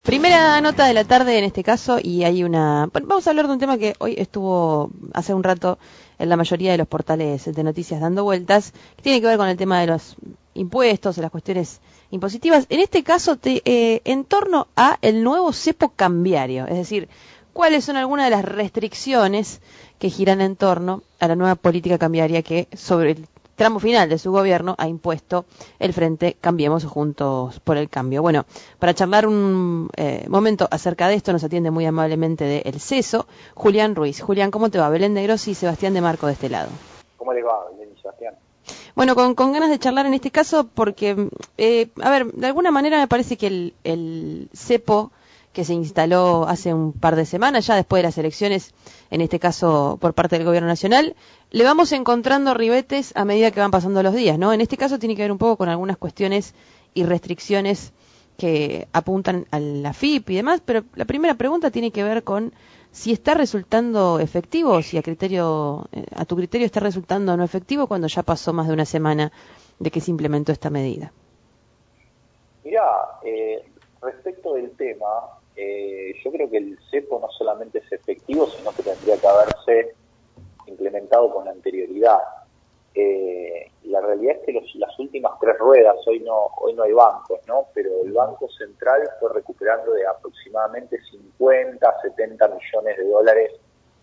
Primera nota de la tarde en este caso, y hay bueno, vamos a hablar de un tema que hoy estuvo hace un rato en la mayoría de los portales de noticias dando vueltas, que tiene que ver con el tema de los impuestos, de las cuestiones impositivas. En este caso, en torno a el nuevo cepo cambiario, es decir, cuáles son algunas de las restricciones que giran en torno a la nueva política cambiaria que sobre el tramo final de su gobierno ha impuesto el Frente Cambiemos Juntos por el Cambio. Bueno, para charlar un momento acerca de esto nos atiende muy amablemente de El Ceso, Julián Ruiz. Julián, ¿cómo te va? Belén de Grossi y Sebastián de Marco de este lado. ¿Cómo les va, Belén y Sebastián? Bueno, con ganas de charlar en este caso porque, a ver, de alguna manera me parece que el cepo que se instaló hace un par de semanas, ya después de las elecciones, en este caso por parte del Gobierno Nacional, le vamos encontrando ribetes a medida que van pasando los días, ¿no? En este caso tiene que ver un poco con algunas cuestiones y restricciones que apuntan a la AFIP y demás, pero la primera pregunta tiene que ver con si está resultando efectivo, o si a tu criterio está resultando no efectivo cuando ya pasó más de una semana de que se implementó esta medida. Mirá, respecto del tema, yo creo que el cepo no solamente es efectivo, sino que tendría que haberse implementado con anterioridad. La realidad es que las últimas tres ruedas, hoy no hay bancos, ¿no? Pero el Banco Central fue recuperando de aproximadamente 50, 70 millones de dólares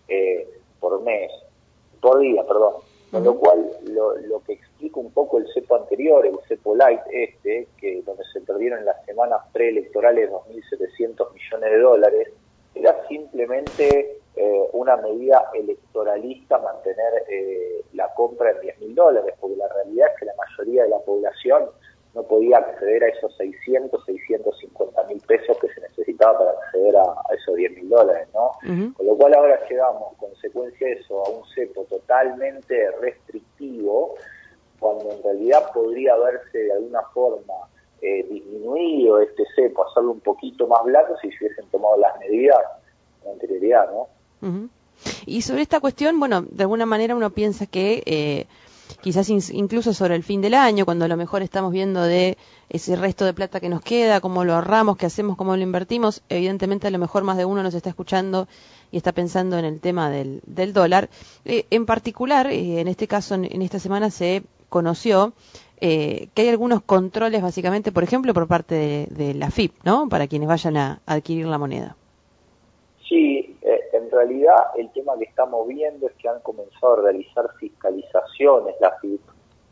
por día. Con lo cual, lo que explica un poco el cepo anterior, el cepo light que donde se perdieron en las semanas preelectorales 2.700 millones de dólares, era simplemente una medida electoralista mantener la compra en $10.000, porque la realidad es que la mayoría de la población no podía acceder a esos 650 mil pesos que se necesitaba para acceder a esos $10.000, ¿no? Con lo cual ahora llegamos, consecuencia de eso, a un cepo totalmente restrictivo, cuando en realidad podría haberse de alguna forma disminuido este cepo, hacerlo un poquito más blando si se hubiesen tomado las medidas con anterioridad, ¿no? Y sobre esta cuestión, bueno, de alguna manera uno piensa que quizás incluso sobre el fin del año, cuando a lo mejor estamos viendo de ese resto de plata que nos queda, cómo lo ahorramos, qué hacemos, cómo lo invertimos, evidentemente a lo mejor más de uno nos está escuchando y está pensando en el tema del dólar. En particular, en este caso, en esta semana se conoció que hay algunos controles, básicamente, por ejemplo, por parte de la AFIP, ¿no? Para quienes vayan a adquirir la moneda. Sí, en realidad el tema que estamos viendo es que han comenzado a realizar fiscalizaciones la AFIP.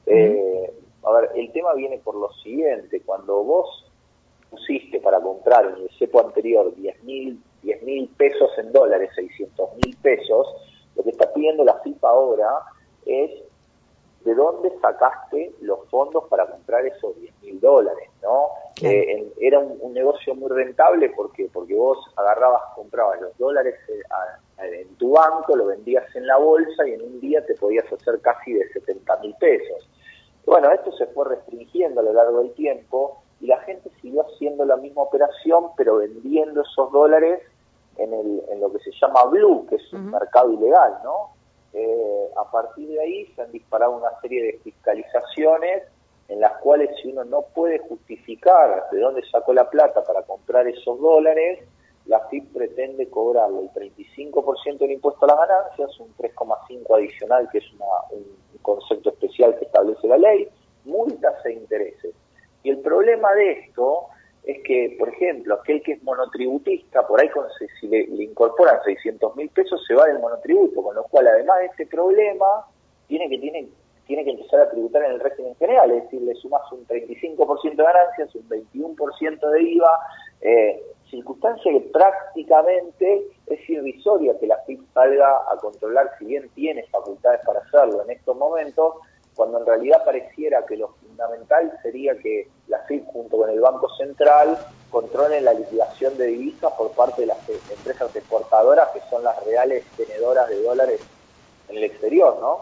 A ver, el tema viene por lo siguiente: cuando vos pusiste para comprar en el cepo anterior 10.000 pesos en dólares, 600.000 pesos, lo que está pidiendo la AFIP ahora es de dónde sacaste los fondos para comprar esos $10.000, ¿no? Era un negocio muy rentable porque vos comprabas los dólares en tu banco, lo vendías en la bolsa y en un día te podías hacer casi de 70.000 pesos. Bueno, esto se fue restringiendo a lo largo del tiempo y la gente siguió haciendo la misma operación, pero vendiendo esos dólares en lo que se llama blue, que es un mercado ilegal, ¿no? A partir de ahí se han disparado una serie de fiscalizaciones en las cuales, si uno no puede justificar de dónde sacó la plata para comprar esos dólares, la AFIP pretende cobrarle el 35% del impuesto a las ganancias, un 3,5% adicional, que es un concepto especial que establece la ley, multas e intereses. Y el problema de esto es que, por ejemplo, aquel que es monotributista, por ahí si le incorporan 600.000 pesos, se va del monotributo, con lo cual, además de este problema, tiene que empezar a tributar en el régimen general, es decir, le sumas un 35% de ganancias, un 21% de IVA, circunstancia que prácticamente es irrisoria que la FIP salga a controlar, si bien tiene facultades para hacerlo en estos momentos, cuando en realidad pareciera que lo fundamental sería que la FIP junto con el Banco Central controlen la liquidación de divisas por parte de las empresas exportadoras, que son las reales tenedoras de dólares en el exterior, ¿no?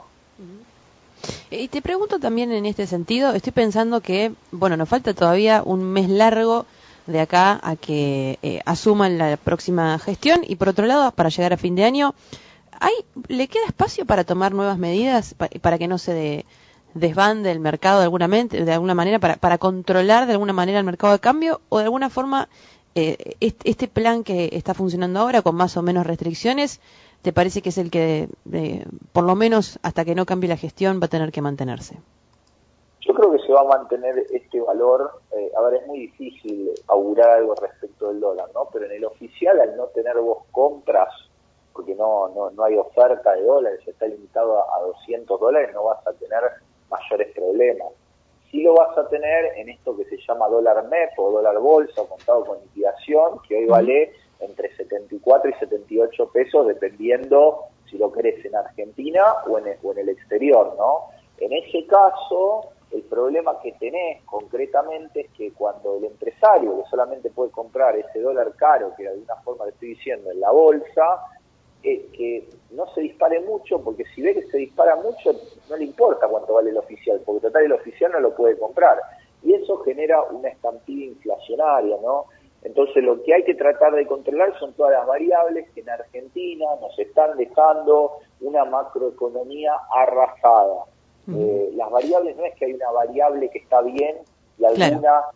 Y te pregunto también en este sentido, estoy pensando que, bueno, nos falta todavía un mes largo de acá a que asuman la próxima gestión, y por otro lado, para llegar a fin de año, ¿le queda espacio para tomar nuevas medidas para que no se desbande el mercado de alguna manera, para controlar de alguna manera el mercado de cambio, o de alguna forma este plan que está funcionando ahora, con más o menos restricciones, ¿te parece que es el que, por lo menos hasta que no cambie la gestión, va a tener que mantenerse? Yo creo que se va a mantener este valor. A ver, es muy difícil augurar algo respecto del dólar, ¿no? Pero en el oficial, al no tener vos compras, porque no hay oferta de dólares, está limitado a $200, no vas a tener mayores problemas. Sí lo vas a tener en esto que se llama dólar MEP o dólar bolsa, o contado con liquidación, que hoy vale entre 74 y 78 pesos, dependiendo si lo querés en Argentina o en el exterior, ¿no? En ese caso, el problema que tenés concretamente es que cuando el empresario, que solamente puede comprar ese dólar caro, que de alguna forma le estoy diciendo, en la bolsa, que no se dispare mucho, porque si ve que se dispara mucho, no le importa cuánto vale el oficial, porque total el oficial no lo puede comprar. Y eso genera una estampida inflacionaria, ¿no? Entonces lo que hay que tratar de controlar son todas las variables que en Argentina nos están dejando una macroeconomía arrasada. Las variables, no es que hay una variable que está bien y algunas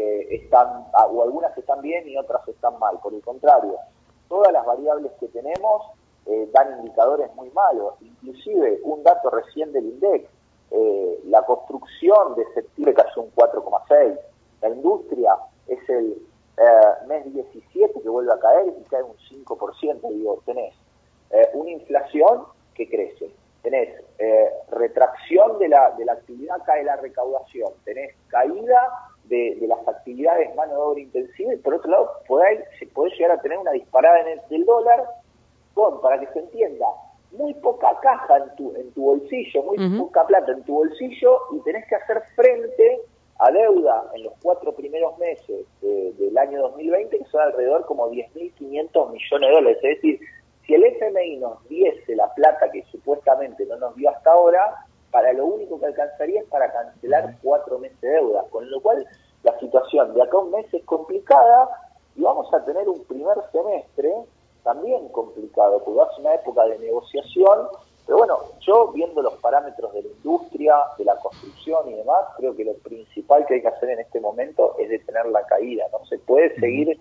algunas están bien y otras están mal. Por el contrario, todas las variables que tenemos dan indicadores muy malos. Inclusive, un dato recién del INDEC, la construcción de septiembre cayó un 4,6%. La industria es el mes 17 que vuelve a caer y cae un 5%. Digo, tenés una inflación que crece. Tenés retracción de la actividad, cae la recaudación, tenés caída de las actividades mano de obra intensiva, y por otro lado se puede llegar a tener una disparada del dólar con, para que se entienda, muy poca caja en tu bolsillo, muy poca plata en tu bolsillo, y tenés que hacer frente a deuda en los 4 primeros meses del año 2020, que son alrededor como 10.500 millones de dólares. Es decir, si el FMI nos diese la plata que supuestamente no nos dio hasta ahora, para lo único que alcanzaría es para cancelar 4 meses de deuda, con lo cual la situación de acá a un mes es complicada y vamos a tener un primer semestre también complicado, porque va a ser una época de negociación, pero bueno, yo viendo los parámetros de la industria, de la construcción y demás, creo que lo principal que hay que hacer en este momento es detener la caída. No se puede seguir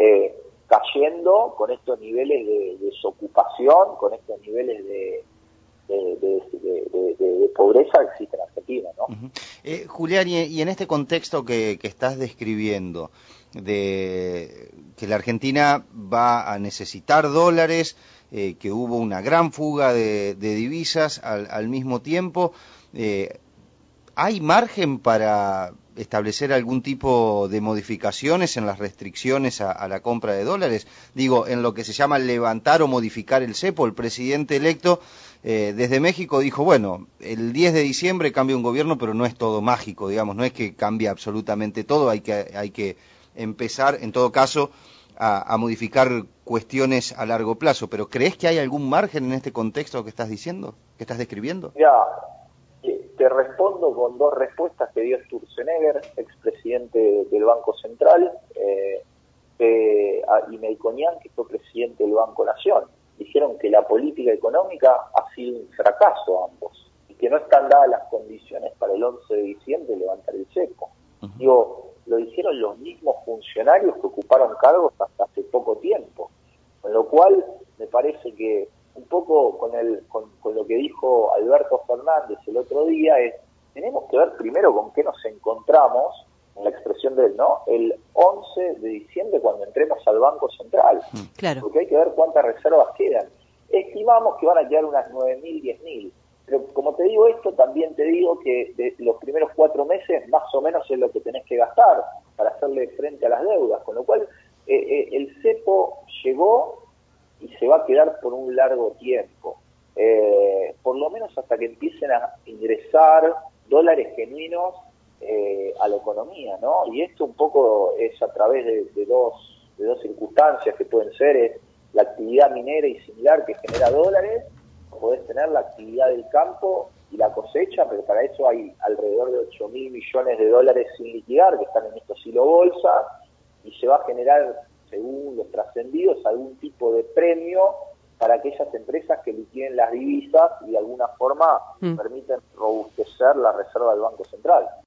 cayendo con estos niveles de desocupación, con estos niveles de pobreza que existe en Argentina, ¿no? Julián, y en este contexto que estás describiendo, de que la Argentina va a necesitar dólares, que hubo una gran fuga de divisas al mismo tiempo, ¿hay margen para establecer algún tipo de modificaciones en las restricciones a la compra de dólares? Digo, en lo que se llama levantar o modificar el cepo. El presidente electo desde México dijo, bueno, el 10 de diciembre cambia un gobierno, pero no es todo mágico, digamos, no es que cambie absolutamente todo, hay que empezar, en todo caso, a modificar cuestiones a largo plazo. Pero ¿crees que hay algún margen en este contexto que estás diciendo, que estás describiendo? Ya, te respondo con 2 respuestas que dio Sturzenegger, expresidente del Banco Central, y Melconian, que fue presidente del Banco Nación. Dijeron que la política económica ha sido un fracaso ambos, y que no están dadas las condiciones para el 11 de diciembre levantar el cepo. Digo, lo dijeron los mismos funcionarios que ocuparon cargos hasta hace poco tiempo, con lo cual me parece que un poco con lo que dijo Alberto Fernández el otro día tenemos que ver primero con qué nos encontramos, en la expresión de él, ¿no? El 11 de diciembre cuando entremos al Banco Central. Claro. Porque hay que ver cuántas reservas quedan. Estimamos que van a quedar unas 9.000, 10.000. Pero como te digo esto, también te digo que de los primeros 4 meses más o menos es lo que tenés que gastar para hacerle frente a las deudas. Con lo cual, el cepo llegó y se va a quedar por un largo tiempo, por lo menos hasta que empiecen a ingresar dólares genuinos a la economía, ¿no? Y esto un poco es a través de dos circunstancias que pueden ser, es la actividad minera y similar que genera dólares, podés tener la actividad del campo y la cosecha, pero para eso hay alrededor de 8.000 millones de dólares sin liquidar que están en estos hilo bolsa, y se va a generar, según los trascendidos, algún tipo de premio para aquellas empresas que liquiden las divisas y de alguna forma permiten robustecer la reserva del Banco Central.